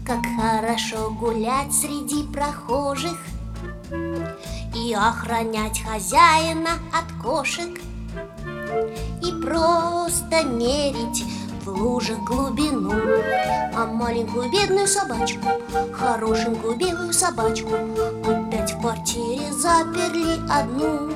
Как хорошо гулять среди прохожих и охранять хозяина от кошек, и просто мерить в лужах глубину. А маленькую бедную собачку, хорошенькую белую собачку, опять в квартире заперли одну.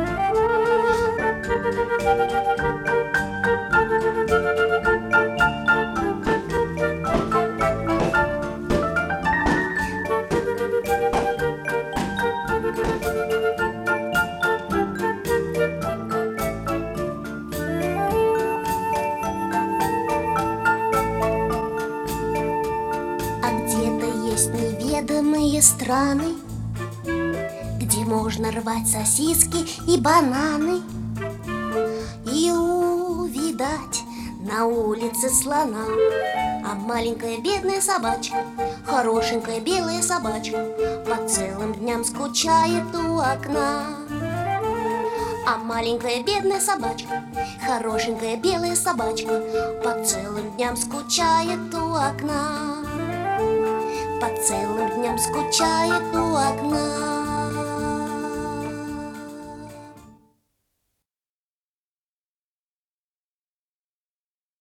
А где-то есть неведомые страны, где можно рвать сосиски и бананы и увидать на улице слона. А маленькая бедная собачка, хорошенькая белая собачка, по целым дням скучает у окна. А маленькая бедная собачка, хорошенькая белая собачка, по целым дням скучает у окна. По целым дням скучает у окна.